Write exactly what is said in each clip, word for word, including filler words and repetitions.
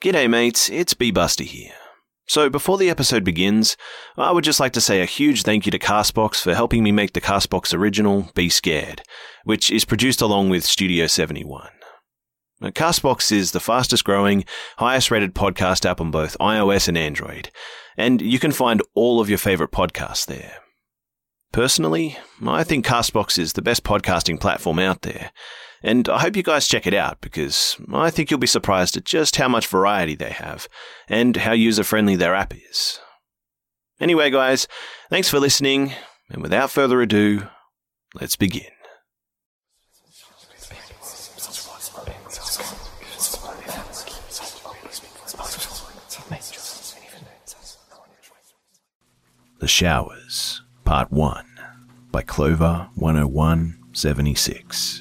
G'day mates, it's B-Buster here. So before the episode begins, I would just like to say a huge thank you to Castbox for helping me make the Castbox original, Be Scared, which is produced along with Studio seventy-one. Now, Castbox is the fastest growing, highest rated podcast app on both iOS and Android, and you can find all of your favourite podcasts there. Personally, I think Castbox is the best podcasting platform out there, and I hope you guys check it out because I think you'll be surprised at just how much variety they have and how user-friendly their app is. Anyway guys, thanks for listening, and without further ado, let's begin. The Showers, Part one, by Clover one oh one seventy-six.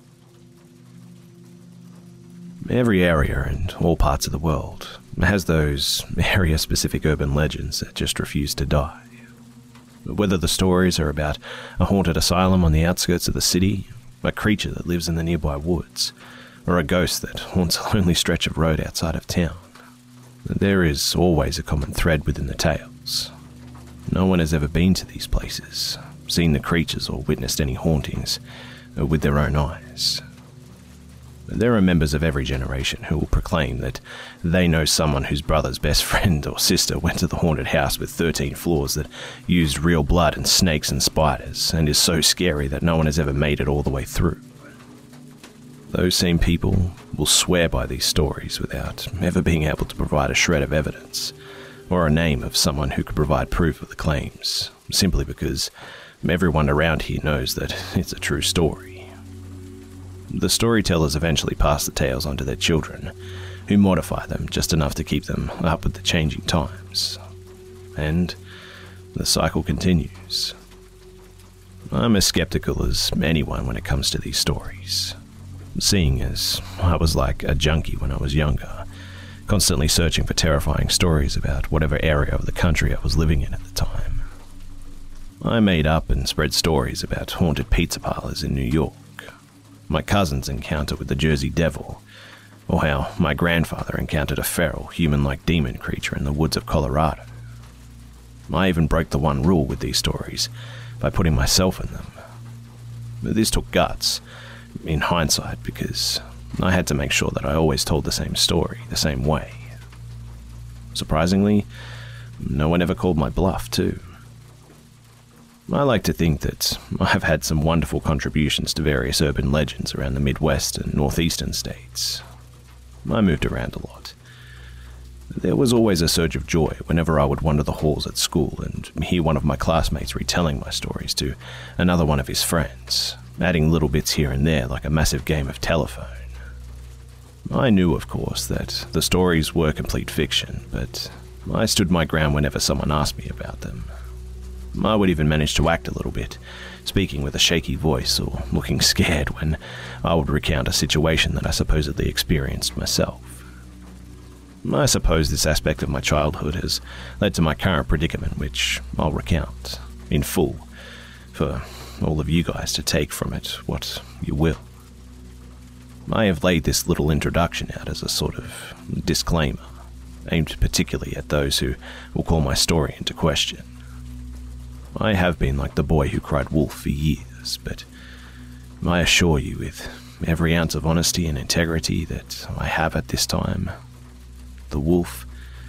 Every area and all parts of the world has those area-specific urban legends that just refuse to die. Whether the stories are about a haunted asylum on the outskirts of the city, a creature that lives in the nearby woods, or a ghost that haunts a lonely stretch of road outside of town, there is always a common thread within the tales. No one has ever been to these places, seen the creatures or witnessed any hauntings with their own eyes. There are members of every generation who will proclaim that they know someone whose brother's best friend or sister went to the haunted house with thirteen floors that used real blood and snakes and spiders and is so scary that no one has ever made it all the way through. Those same people will swear by these stories without ever being able to provide a shred of evidence or a name of someone who could provide proof of the claims, simply because everyone around here knows that it's a true story. The storytellers eventually pass the tales on to their children, who modify them just enough to keep them up with the changing times. And the cycle continues. I'm as skeptical as anyone when it comes to these stories, seeing as I was like a junkie when I was younger, constantly searching for terrifying stories about whatever area of the country I was living in at the time. I made up and spread stories about haunted pizza parlors in New York, my cousin's encounter with the Jersey Devil, or how my grandfather encountered a feral, human-like demon creature in the woods of Colorado. I even broke the one rule with these stories by putting myself in them. This took guts, in hindsight, because I had to make sure that I always told the same story, the same way. Surprisingly, no one ever called my bluff, too. I like to think that I've had some wonderful contributions to various urban legends around the Midwest and Northeastern states. I moved around a lot. There was always a surge of joy whenever I would wander the halls at school and hear one of my classmates retelling my stories to another one of his friends, adding little bits here and there like a massive game of telephone. I knew, of course, that the stories were complete fiction, but I stood my ground whenever someone asked me about them. I would even manage to act a little bit, speaking with a shaky voice or looking scared when I would recount a situation that I supposedly experienced myself. I suppose this aspect of my childhood has led to my current predicament, which I'll recount in full for all of you guys to take from it what you will. I have laid this little introduction out as a sort of disclaimer, aimed particularly at those who will call my story into question. I have been like the boy who cried wolf for years, but I assure you with every ounce of honesty and integrity that I have at this time, the wolf,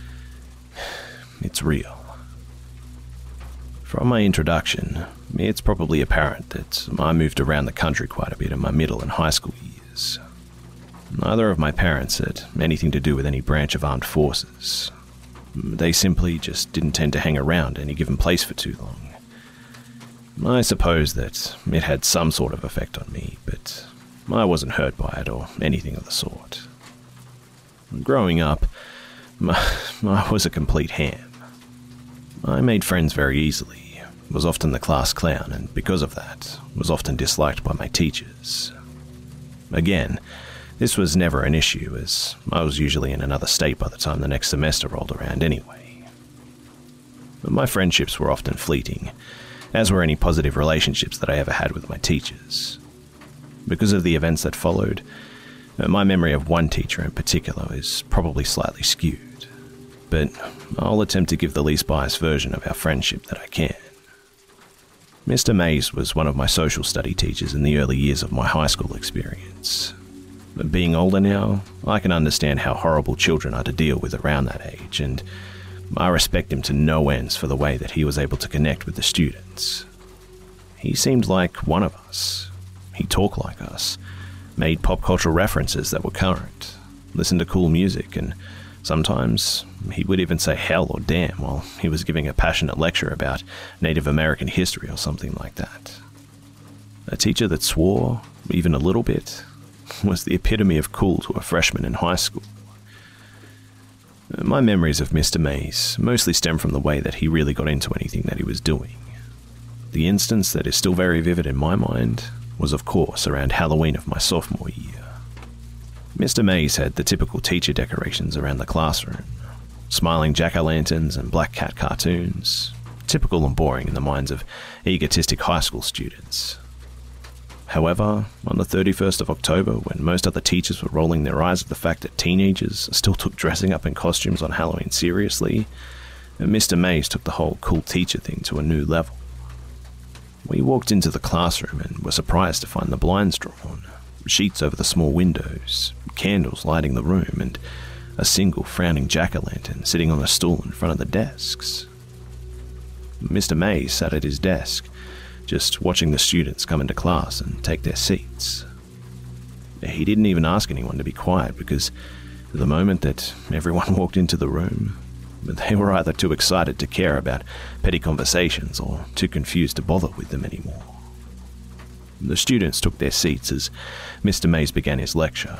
it's real. From my introduction, it's probably apparent that I moved around the country quite a bit in my middle and high school years. Neither of my parents had anything to do with any branch of armed forces. They simply just didn't tend to hang around any given place for too long. I suppose that it had some sort of effect on me, but I wasn't hurt by it or anything of the sort. Growing up, I was a complete ham. I made friends very easily, was often the class clown, and because of that, was often disliked by my teachers. Again, this was never an issue, as I was usually in another state by the time the next semester rolled around anyway. But my friendships were often fleeting, as were any positive relationships that I ever had with my teachers. Because of the events that followed, My memory of one teacher in particular is probably slightly skewed, but I'll attempt to give the least biased version of our friendship that I can. Mister Mays was one of my social study teachers in the early years of my high school experience. Being older now, I can understand how horrible children are to deal with around that age, and I respect him to no ends for the way that he was able to connect with the students. He seemed like one of us. He talked like us, made pop cultural references that were current, listened to cool music, and sometimes he would even say hell or damn while he was giving a passionate lecture about Native American history or something like that. A teacher that swore, even a little bit, was the epitome of cool to a freshman in high school. My memories of Mister Mays mostly stem from the way that he really got into anything that he was doing. The instance that is still very vivid in my mind was, of course, around Halloween of my sophomore year. Mister Mays had the typical teacher decorations around the classroom, smiling jack-o'-lanterns and black cat cartoons, typical and boring in the minds of egotistic high school students. However, on the thirty-first of October, when most other teachers were rolling their eyes at the fact that teenagers still took dressing up in costumes on Halloween seriously, Mister Mays took the whole cool teacher thing to a new level. We walked into the classroom and were surprised to find the blinds drawn, sheets over the small windows, candles lighting the room, and a single frowning jack-o'-lantern sitting on a stool in front of the desks. Mister Mays sat at his desk, just watching the students come into class and take their seats. He didn't even ask anyone to be quiet because the moment that everyone walked into the room, they were either too excited to care about petty conversations or too confused to bother with them anymore. The students took their seats as Mister Mays began his lecture.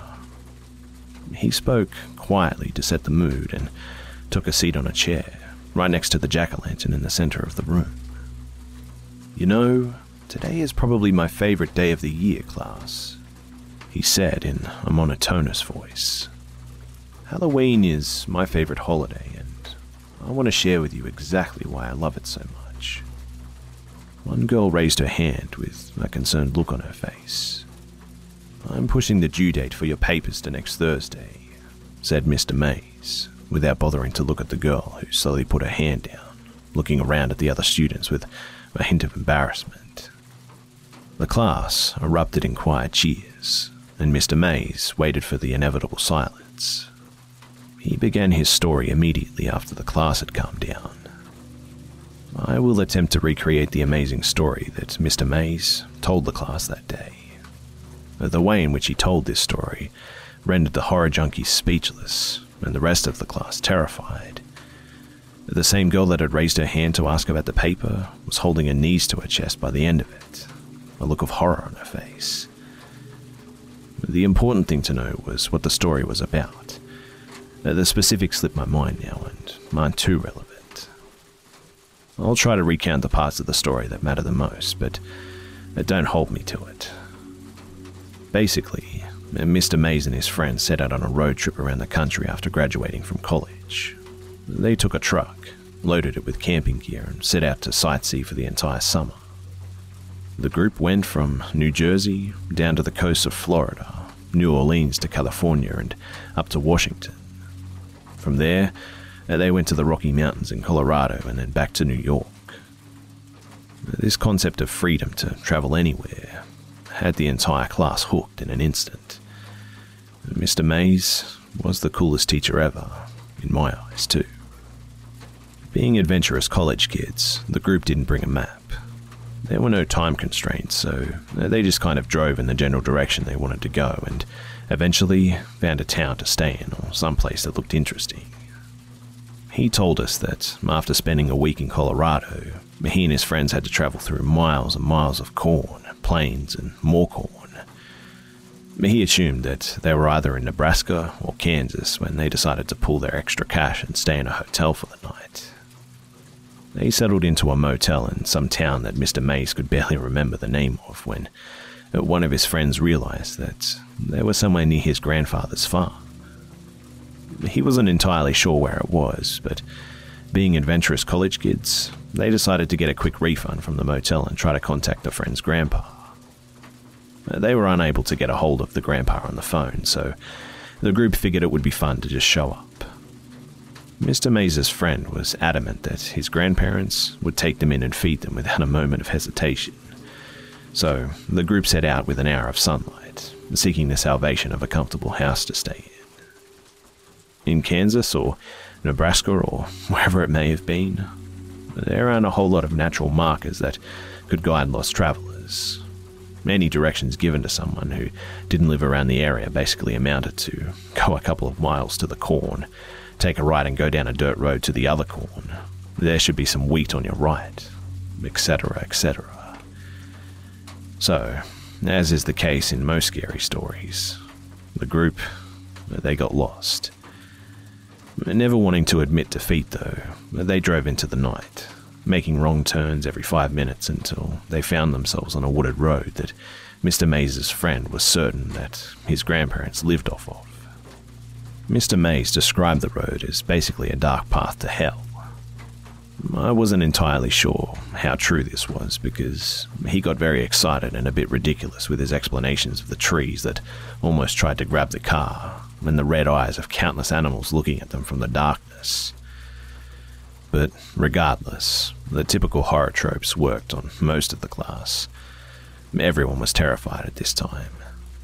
He spoke quietly to set the mood and took a seat on a chair right next to the jack-o'-lantern in the center of the room. "You know, today is probably my favorite day of the year, class," he said in a monotonous voice. "Halloween is my favorite holiday, and I want to share with you exactly why I love it so much." One girl raised her hand with a concerned look on her face. "I'm pushing the due date for your papers to next Thursday," said Mister Mays, without bothering to look at the girl who slowly put her hand down, looking around at the other students with a hint of embarrassment. The class erupted in quiet cheers, and Mister Mays waited for the inevitable silence. He began his story immediately after the class had calmed down. I will attempt to recreate the amazing story that Mister Mays told the class that day. The way in which he told this story rendered the horror junkies speechless, and the rest of the class terrified. The same girl that had raised her hand to ask about the paper was holding her knees to her chest by the end of it, a look of horror on her face. The important thing to know was what the story was about. The specifics slip my mind now and aren't too relevant. I'll try to recount the parts of the story that matter the most, but don't hold me to it. Basically, Mister Mays and his friends set out on a road trip around the country after graduating from college. They took a truck, loaded it with camping gear, and set out to sightsee for the entire summer. The group went from New Jersey down to the coast of Florida, New Orleans to California, and up to Washington. From there, they went to the Rocky Mountains in Colorado and then back to New York. This concept of freedom to travel anywhere had the entire class hooked in an instant. Mister Mays was the coolest teacher ever, in my eyes too. Being adventurous college kids, the group didn't bring a map. There were no time constraints, so they just kind of drove in the general direction they wanted to go and eventually found a town to stay in or someplace that looked interesting. He told us that after spending a week in Colorado, he and his friends had to travel through miles and miles of corn, plains, and more corn. He assumed that they were either in Nebraska or Kansas when they decided to pull their extra cash and stay in a hotel for the night. They settled into a motel in some town that Mister Mays could barely remember the name of when one of his friends realized that they were somewhere near his grandfather's farm. He wasn't entirely sure where it was, but being adventurous college kids, they decided to get a quick refund from the motel and try to contact the friend's grandpa. They were unable to get a hold of the grandpa on the phone, so the group figured it would be fun to just show up. Mister Mays' friend was adamant that his grandparents would take them in and feed them without a moment of hesitation. So the group set out with an hour of sunlight, seeking the salvation of a comfortable house to stay in. In Kansas or Nebraska or wherever it may have been, there aren't a whole lot of natural markers that could guide lost travelers. Any directions given to someone who didn't live around the area basically amounted to go a couple of miles to the corn, take a right and go down a dirt road to the other corn. There should be some wheat on your right, et cetera, et cetera. So, as is the case in most scary stories, the group, they got lost. Never wanting to admit defeat, though, they drove into the night, making wrong turns every five minutes until they found themselves on a wooded road that Mister Mays' friend was certain that his grandparents lived off of. Mister Mays described the road as basically a dark path to hell. I wasn't entirely sure how true this was because he got very excited and a bit ridiculous with his explanations of the trees that almost tried to grab the car and the red eyes of countless animals looking at them from the darkness. But regardless, the typical horror tropes worked on most of the class. Everyone was terrified at this time.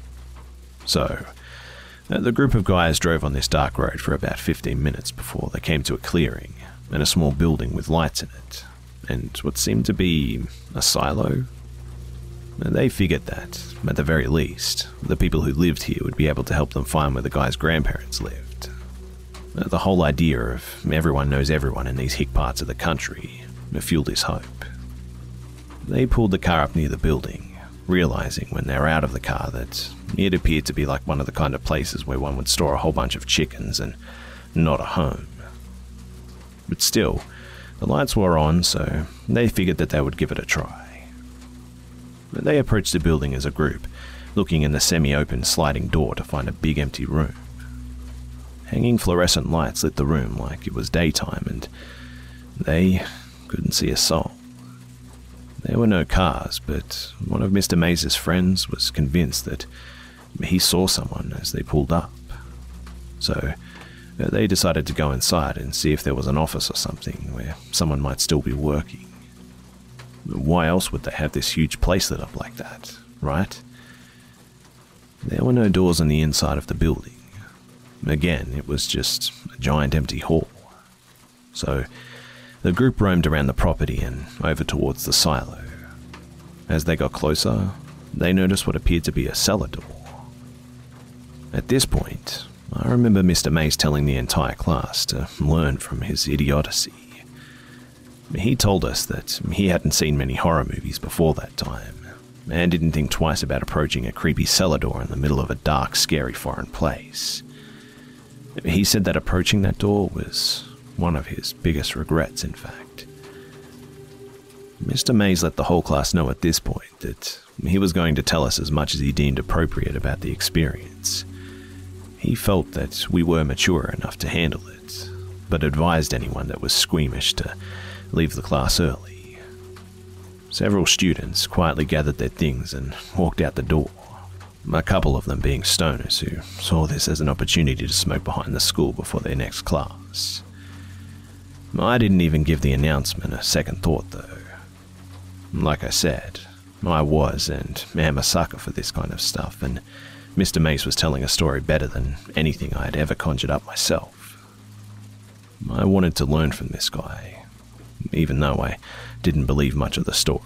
So, the group of guys drove on this dark road for about fifteen minutes before they came to a clearing and a small building with lights in it, and what seemed to be a silo. They figured that, at the very least, the people who lived here would be able to help them find where the guy's grandparents lived. The whole idea of everyone knows everyone in these hick parts of the country fueled his hope. They pulled the car up near the building, realizing when they were out of the car that it appeared to be like one of the kind of places where one would store a whole bunch of chickens and not a home. But still, the lights were on, so they figured that they would give it a try. They approached the building as a group, looking in the semi-open sliding door to find a big empty room. Hanging fluorescent lights lit the room like it was daytime, and they couldn't see a soul. There were no cars, but one of Mister Mays' friends was convinced that he saw someone as they pulled up. So they decided to go inside and see if there was an office or something where someone might still be working. Why else would they have this huge place lit up like that, right? There were no doors on the inside of the building. Again, it was just a giant empty hall. So the group roamed around the property and over towards the silo. As they got closer, they noticed what appeared to be a cellar door. At this point, I remember Mister Mays telling the entire class to learn from his idiocy. He told us that he hadn't seen many horror movies before that time, and didn't think twice about approaching a creepy cellar door in the middle of a dark, scary foreign place. He said that approaching that door was one of his biggest regrets, in fact. Mister Mays let the whole class know at this point that he was going to tell us as much as he deemed appropriate about the experience. He felt that we were mature enough to handle it, but advised anyone that was squeamish to leave the class early. Several students quietly gathered their things and walked out the door, a couple of them being stoners who saw this as an opportunity to smoke behind the school before their next class. I didn't even give the announcement a second thought, though. Like I said, I was and am a sucker for this kind of stuff, and Mister Mace was telling a story better than anything I had ever conjured up myself. I wanted to learn from this guy, even though I didn't believe much of the story.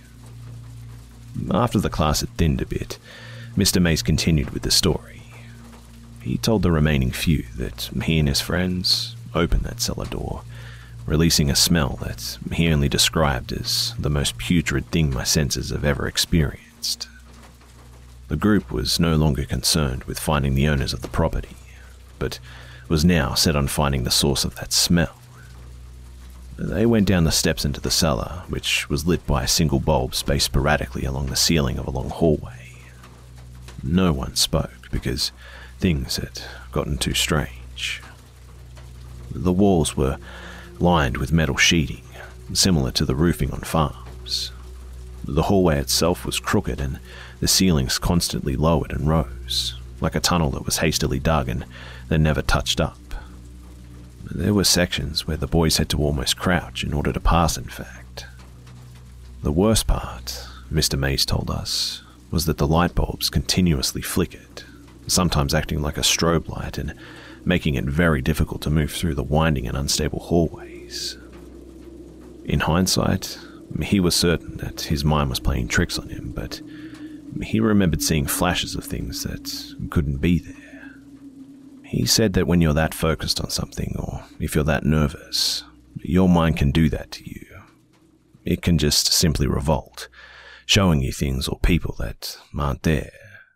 After the class had thinned a bit, Mister Mace continued with the story. He told the remaining few that he and his friends opened that cellar door, releasing a smell that he only described as the most putrid thing my senses have ever experienced. The group was no longer concerned with finding the owners of the property, but was now set on finding the source of that smell. They went down the steps into the cellar, which was lit by a single bulb spaced sporadically along the ceiling of a long hallway. No one spoke because things had gotten too strange. The walls were lined with metal sheeting, similar to the roofing on farms. The hallway itself was crooked and the ceilings constantly lowered and rose, like a tunnel that was hastily dug and then never touched up. There were sections where the boys had to almost crouch in order to pass, in fact. The worst part, Mister Mays told us, was that the light bulbs continuously flickered, sometimes acting like a strobe light and making it very difficult to move through the winding and unstable hallways. In hindsight, he was certain that his mind was playing tricks on him, but he remembered seeing flashes of things that couldn't be there. He said that when you're that focused on something, or if you're that nervous, your mind can do that to you. It can just simply revolt, showing you things or people that aren't there.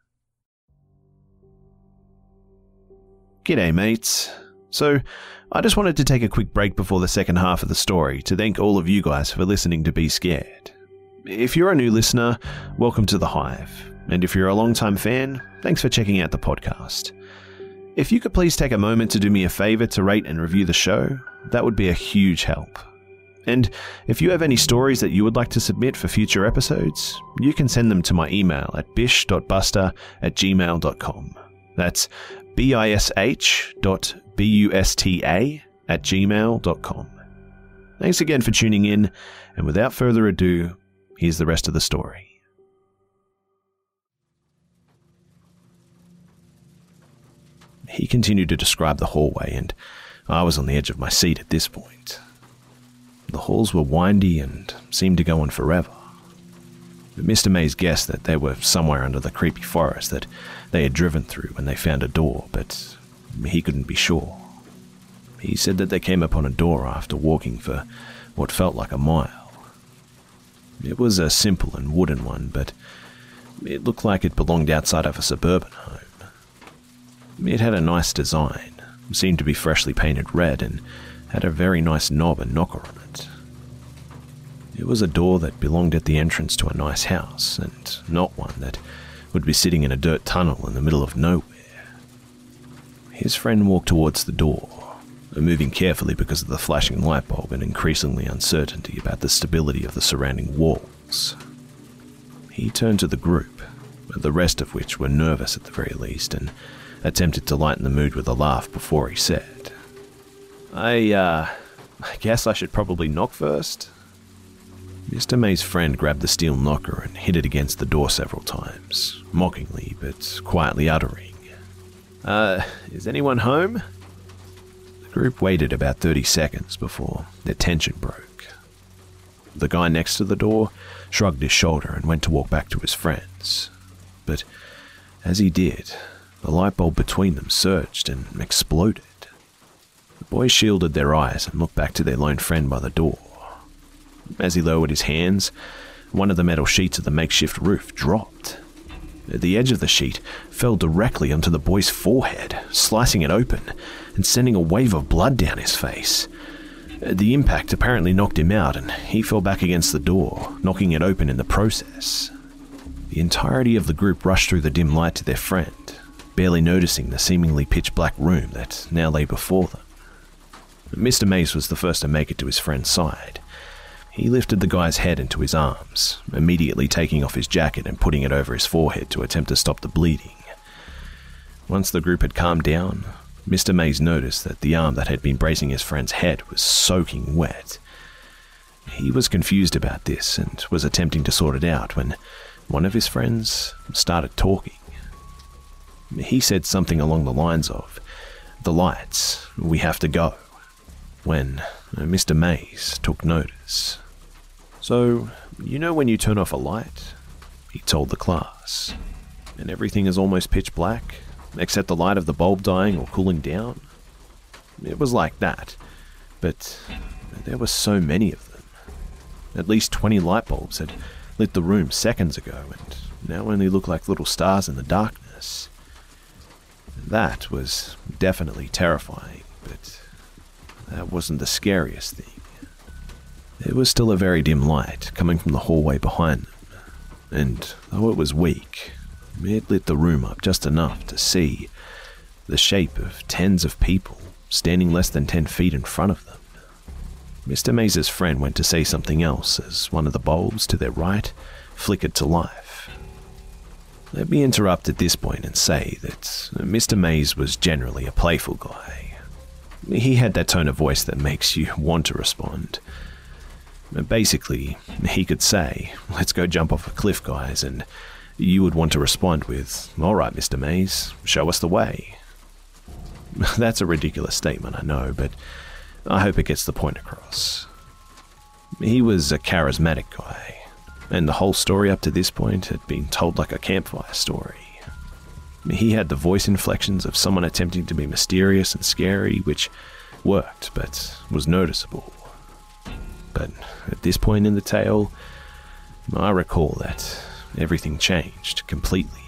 G'day mates. So, I just wanted to take a quick break before the second half of the story to thank all of you guys for listening to Be Scared. If you're a new listener, welcome to The Hive, and if you're a long-time fan, thanks for checking out the podcast. If you could please take a moment to do me a favour to rate and review the show, that would be a huge help. And if you have any stories that you would like to submit for future episodes, you can send them to my email at bish dot buster at gmail dot com. That's bish dot busta at gmail dot com. Thanks again for tuning in, and without further ado, here's the rest of the story. He continued to describe the hallway, and I was on the edge of my seat at this point. The halls were windy and seemed to go on forever. Mister Mays guessed that they were somewhere under the creepy forest that they had driven through when they found a door, but he couldn't be sure. He said that they came upon a door after walking for what felt like a mile. It was a simple and wooden one, but it looked like it belonged outside of a suburban home. It had a nice design, seemed to be freshly painted red, and had a very nice knob and knocker on it. It was a door that belonged at the entrance to a nice house, and not one that would be sitting in a dirt tunnel in the middle of nowhere. His friend walked towards the door, moving carefully because of the flashing light bulb and increasingly uncertainty about the stability of the surrounding walls. He turned to the group, the rest of which were nervous at the very least, and attempted to lighten the mood with a laugh before he said, I, uh, I guess I should probably knock first. Mister May's friend grabbed the steel knocker and hit it against the door several times, mockingly but quietly uttering, Uh, is anyone home? The group waited about thirty seconds before their tension broke. The guy next to the door shrugged his shoulder and went to walk back to his friends, but as he did, the light bulb between them surged and exploded. The boys shielded their eyes and looked back to their lone friend by the door. As he lowered his hands, one of the metal sheets of the makeshift roof dropped. The edge of the sheet fell directly onto the boy's forehead, slicing it open and sending a wave of blood down his face. The impact apparently knocked him out, and he fell back against the door, knocking it open in the process. The entirety of the group rushed through the dim light to their friend, barely noticing the seemingly pitch-black room that now lay before them. Mister Mays was the first to make it to his friend's side. He lifted the guy's head into his arms, immediately taking off his jacket and putting it over his forehead to attempt to stop the bleeding. Once the group had calmed down, Mister Mays noticed that the arm that had been bracing his friend's head was soaking wet. He was confused about this and was attempting to sort it out when one of his friends started talking. He said something along the lines of, "The lights, we have to go," when Mister Mays took notice. "So, you know when you turn off a light?" he told the class, "and everything is almost pitch black, except the light of the bulb dying or cooling down? It was like that, but there were so many of them. At least twenty light bulbs had lit the room seconds ago, and now only look like little stars in the darkness. That was definitely terrifying, but that wasn't the scariest thing. There was still a very dim light coming from the hallway behind them, and though it was weak, it lit the room up just enough to see the shape of tens of people standing less than ten feet in front of them. Mister Mays' friend went to say something else as one of the bulbs to their right flickered to life. Let me interrupt at this point and say that Mister Mays was generally a playful guy. He had that tone of voice that makes you want to respond. Basically, he could say, "Let's go jump off a cliff, guys," and you would want to respond with, "All right, Mister Mays, show us the way." That's a ridiculous statement, I know, but I hope it gets the point across. He was a charismatic guy, and the whole story up to this point had been told like a campfire story. He had the voice inflections of someone attempting to be mysterious and scary, which worked, but was noticeable. But at this point in the tale, I recall that everything changed completely.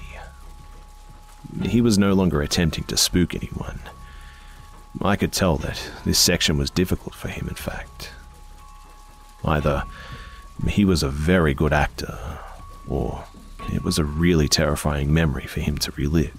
He was no longer attempting to spook anyone. I could tell that this section was difficult for him, in fact. Either he was a very good actor, or it was a really terrifying memory for him to relive.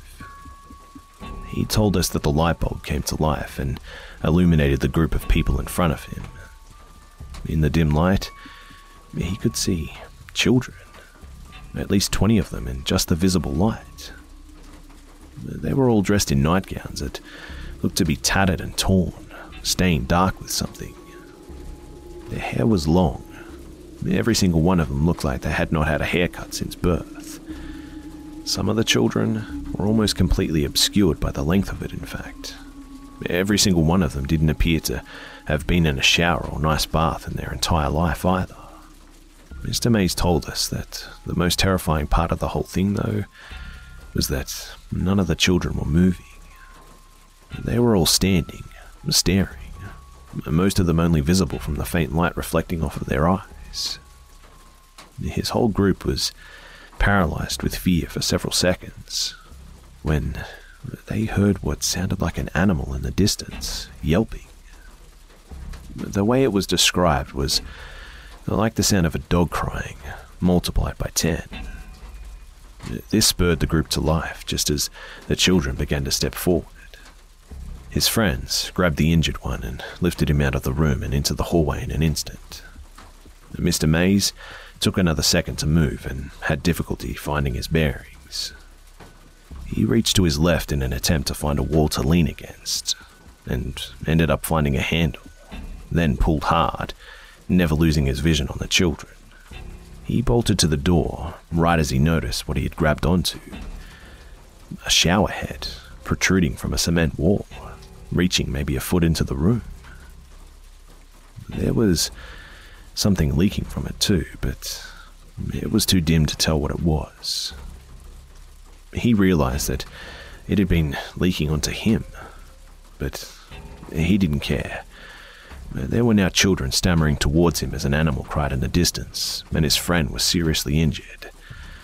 He told us that the light bulb came to life and illuminated the group of people in front of him. In the dim light, he could see children, at least twenty of them in just the visible light. They were all dressed in nightgowns that looked to be tattered and torn, stained dark with something. Their hair was long. Every single one of them looked like they had not had a haircut since birth. Some of the children were almost completely obscured by the length of it, in fact. Every single one of them didn't appear to have been in a shower or nice bath in their entire life either. Mister Mays told us that the most terrifying part of the whole thing, though, was that none of the children were moving. They were all standing, staring, most of them only visible from the faint light reflecting off of their eyes. His whole group was paralyzed with fear for several seconds, when they heard what sounded like an animal in the distance, yelping. The way it was described was like the sound of a dog crying, multiplied by ten. This spurred the group to life, just as the children began to step forward. His friends grabbed the injured one and lifted him out of the room and into the hallway in an instant. Mister Mays took another second to move and had difficulty finding his bearings. He reached to his left in an attempt to find a wall to lean against, and ended up finding a handle, then pulled hard, never losing his vision on the children. He bolted to the door right as he noticed what he had grabbed onto. A shower head protruding from a cement wall, reaching maybe a foot into the room. There was something leaking from it too, but it was too dim to tell what it was. He realized that it had been leaking onto him, but he didn't care. There were now children stammering towards him as an animal cried in the distance, and his friend was seriously injured.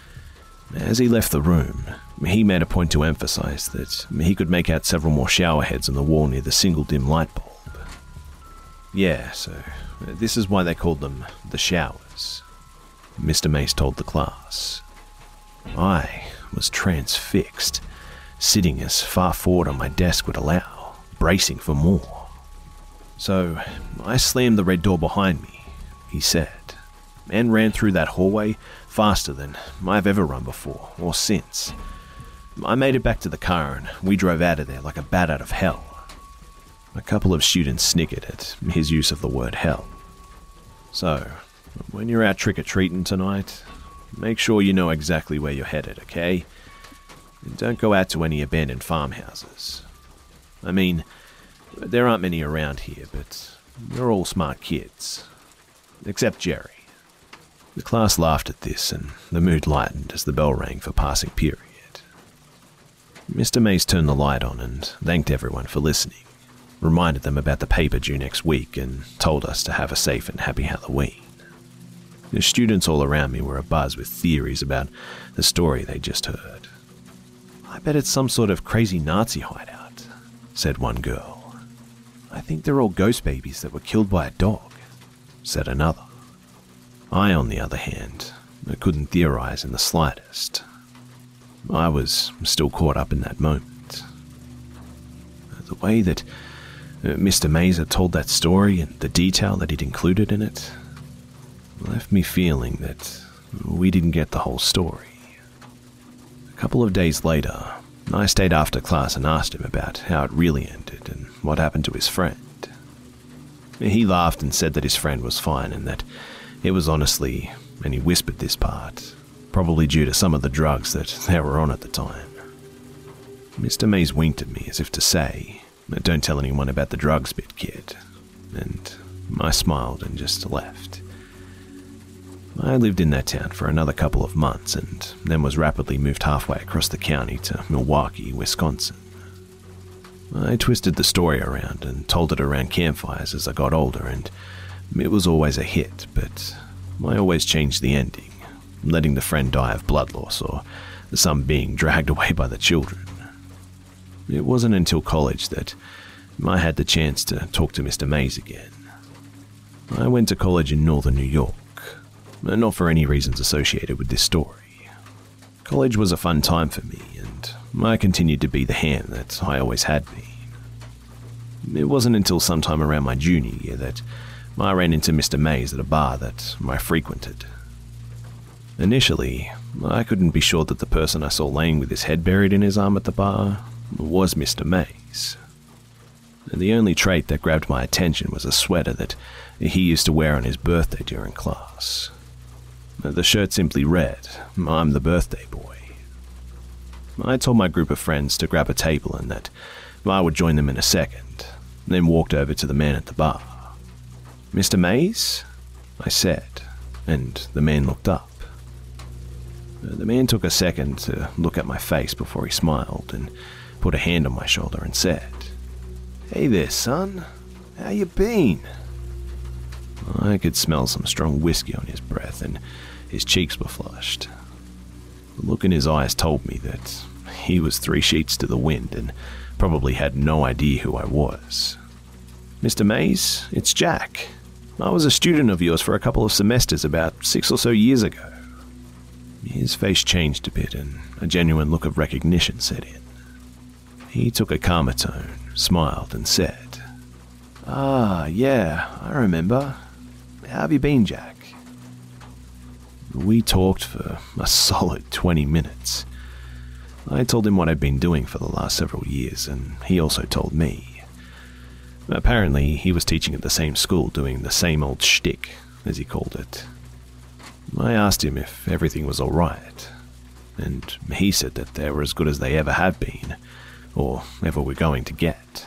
As he left the room, he made a point to emphasize that he could make out several more shower heads on the wall near the single dim light bulb. Yeah, so this is why they called them the showers, Mister Mays told the class. I was transfixed, sitting as far forward on my desk would allow, bracing for more. So I slammed the red door behind me, he said, and ran through that hallway faster than I've ever run before or since. I made it back to the car and we drove out of there like a bat out of hell. A couple of students snickered at his use of the word hell. So, when you're out trick-or-treating tonight, make sure you know exactly where you're headed, okay? And don't go out to any abandoned farmhouses. I mean, there aren't many around here, but they're all smart kids. Except Jerry. The class laughed at this, and the mood lightened as the bell rang for passing period. Mister Mays turned the light on and thanked everyone for listening, reminded them about the paper due next week, and told us to have a safe and happy Halloween. The students all around me were abuzz with theories about the story they just heard. "I bet it's some sort of crazy Nazi hideout," said one girl. "I think they're all ghost babies that were killed by a dog," said another. I, on the other hand, couldn't theorize in the slightest. I was still caught up in that moment. The way that Mister Mays had told that story and the detail that he'd included in it left me feeling that we didn't get the whole story. A couple of days later, I stayed after class and asked him about how it really ended and what happened to his friend. He laughed and said that his friend was fine and that it was honestly, and he whispered this part, probably due to some of the drugs that they were on at the time. Mister Mays winked at me as if to say, "Don't tell anyone about the drugs bit, kid," and I smiled and just left. I lived in that town for another couple of months and then was rapidly moved halfway across the county to Milwaukee, Wisconsin. I twisted the story around and told it around campfires as I got older, and it was always a hit, but I always changed the ending, letting the friend die of blood loss or some being dragged away by the children. It wasn't until college that I had the chance to talk to Mister Mays again. I went to college in northern New York, not for any reasons associated with this story. College was a fun time for me, and I continued to be the hand that I always had been. It wasn't until sometime around my junior year that I ran into Mister Mays at a bar that I frequented. Initially, I couldn't be sure that the person I saw laying with his head buried in his arm at the bar was Mister Mays. The only trait that grabbed my attention was a sweater that he used to wear on his birthday during class. The shirt simply read, "I'm the birthday boy." I told my group of friends to grab a table and that I would join them in a second, then walked over to the man at the bar. "Mister Mays?" I said, and the man looked up. The man took a second to look at my face before he smiled and put a hand on my shoulder and said, "Hey there, son. How you been?" I could smell some strong whiskey on his breath and his cheeks were flushed. The look in his eyes told me that he was three sheets to the wind and probably had no idea who I was. "Mister Mays, it's Jack. I was a student of yours for a couple of semesters about six or so years ago." His face changed a bit and a genuine look of recognition set in. He took a calmer tone, smiled and said, "Ah, yeah, I remember. How have you been, Jack?" We talked for a solid twenty minutes. I told him what I'd been doing for the last several years, and he also told me. Apparently, he was teaching at the same school doing the same old shtick, as he called it. I asked him if everything was alright, and he said that they were as good as they ever have been, or ever were going to get.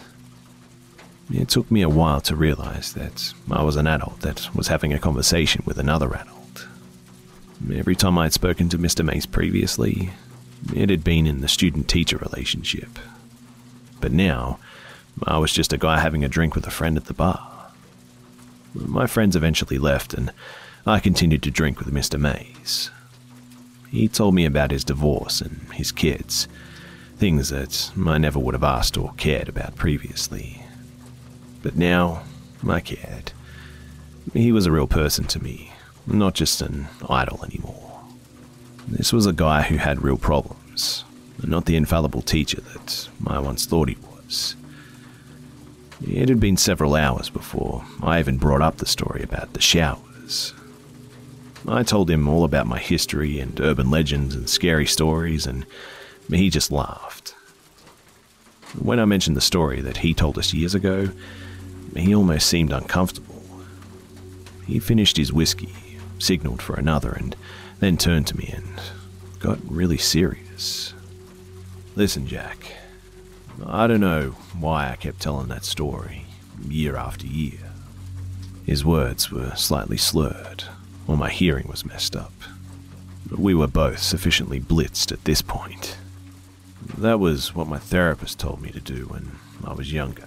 It took me a while to realize that I was an adult that was having a conversation with another adult. Every time I had spoken to Mister Mays previously, it had been in the student-teacher relationship. But now, I was just a guy having a drink with a friend at the bar. My friends eventually left, and I continued to drink with Mister Mays. He told me about his divorce and his kids, things that I never would have asked or cared about previously. But now, I cared. He was a real person to me, not just an idol anymore. This was a guy who had real problems, not the infallible teacher that I once thought he was. It had been several hours before I even brought up the story about the showers. I told him all about my history and urban legends and scary stories, and he just laughed. When I mentioned the story that he told us years ago, he almost seemed uncomfortable. He finished his whiskey, signaled for another, and then turned to me and got really serious. "Listen, Jack, I don't know why I kept telling that story year after year." His words were slightly slurred, or my hearing was messed up. We were both sufficiently blitzed at this point. That was what my therapist told me to do when I was younger.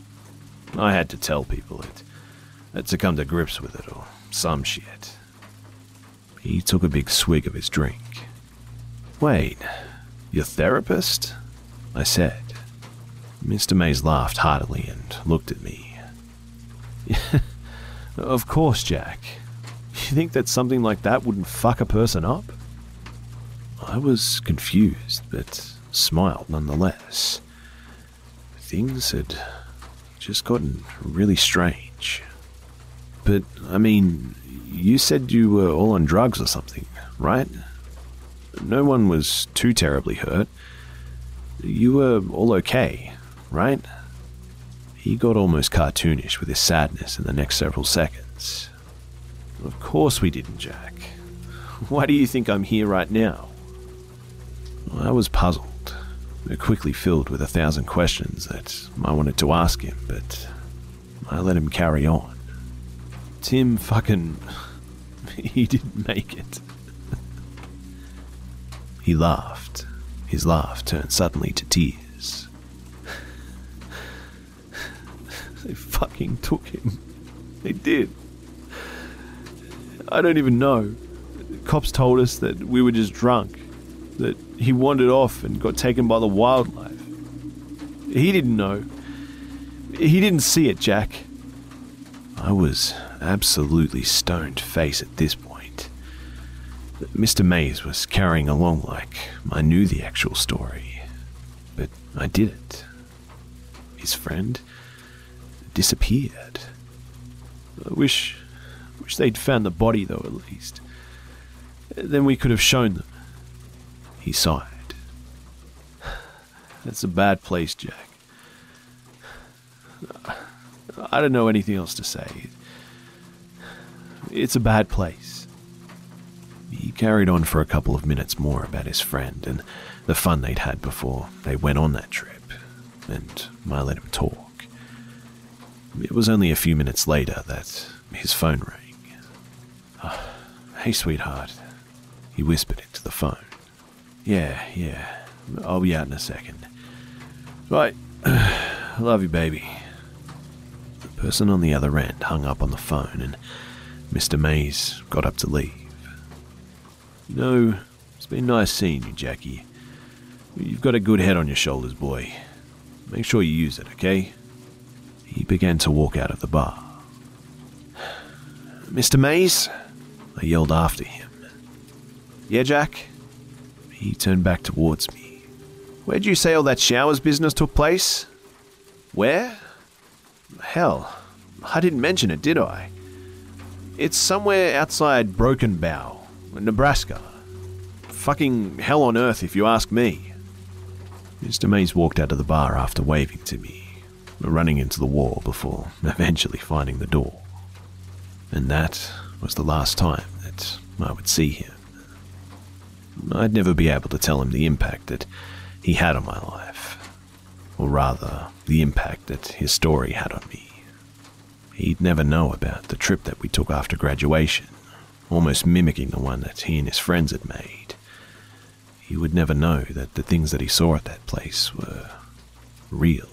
I had to tell people it, had to come to grips with it or some shit. He took a big swig of his drink. "Wait, your therapist?" I said. Mister Mays laughed heartily and looked at me. "Of course, Jack. You think that something like that wouldn't fuck a person up?" I was confused, but smiled nonetheless. Things had just gotten really strange. "But, I mean, You said you were all on drugs or something, right? No one was too terribly hurt. You were all okay, right? He got almost cartoonish with his sadness in the next several seconds. Of course we didn't, Jack. Why do you think I'm here right now? I was puzzled, quickly filled with a thousand questions that I wanted to ask him, but I let him carry on. Tim fucking... he didn't make it. He laughed. His laugh turned suddenly to tears. They fucking took him. They did. I don't even know. The cops told us that we were just drunk, that he wandered off and got taken by the wildlife. He didn't know. He didn't see it, Jack. I was absolutely stone-faced at this point. Mister Mays was carrying along like I knew the actual story, but I didn't. His friend disappeared. I wish, wish they'd found the body, though, at least. Then we could have shown them. He sighed. That's a bad place, Jack. I don't know anything else to say. It's a bad place. He carried on for a couple of minutes more about his friend and the fun they'd had before they went on that trip, and I let him talk. It was only a few minutes later that his phone rang. Oh, hey, sweetheart, he whispered into the phone. Yeah, yeah, I'll be out in a second. Right, I love you, baby. The person on the other end hung up on the phone, and Mister Mays got up to leave. You know, it's been nice seeing you, Jackie. You've got a good head on your shoulders, boy. Make sure you use it, okay? He began to walk out of the bar. Mister Mays? I yelled after him. Yeah, Jack? He turned back towards me. Where'd you say all that showers business took place? Where? Hell, I didn't mention it, did I? It's somewhere outside Broken Bow, Nebraska. Fucking hell on earth, if you ask me. Mister Mays walked out of the bar after waving to me, running into the wall before eventually finding the door. And that was the last time that I would see him. I'd never be able to tell him the impact that he had on my life, or rather, the impact that his story had on me. He'd never know about the trip that we took after graduation, almost mimicking the one that he and his friends had made. He would never know that the things that he saw at that place were real.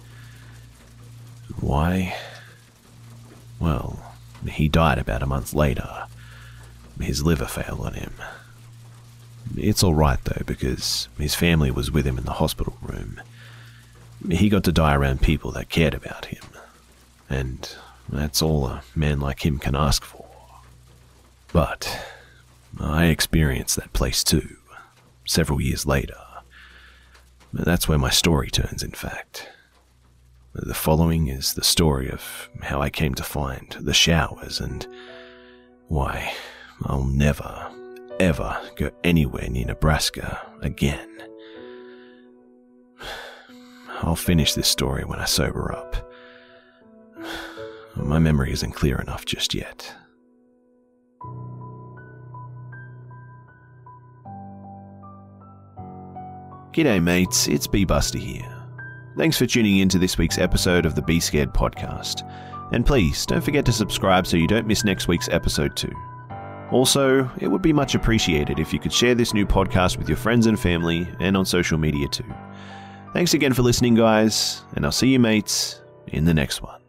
Why? Well, he died about a month later. His liver failed on him. It's alright though, because his family was with him in the hospital room. He got to die around people that cared about him. And that's all a man like him can ask for. But I experienced that place too, several years later. That's where my story turns, in fact. The following is the story of how I came to find the showers and why I'll never, ever go anywhere near Nebraska again. I'll finish this story when I sober up. My memory isn't clear enough just yet. G'day mates, it's B-Buster here. Thanks for tuning in to this week's episode of the Be Scared podcast. And please, don't forget to subscribe so you don't miss next week's episode too. Also, it would be much appreciated if you could share this new podcast with your friends and family and on social media too. Thanks again for listening, guys, and I'll see you mates in the next one.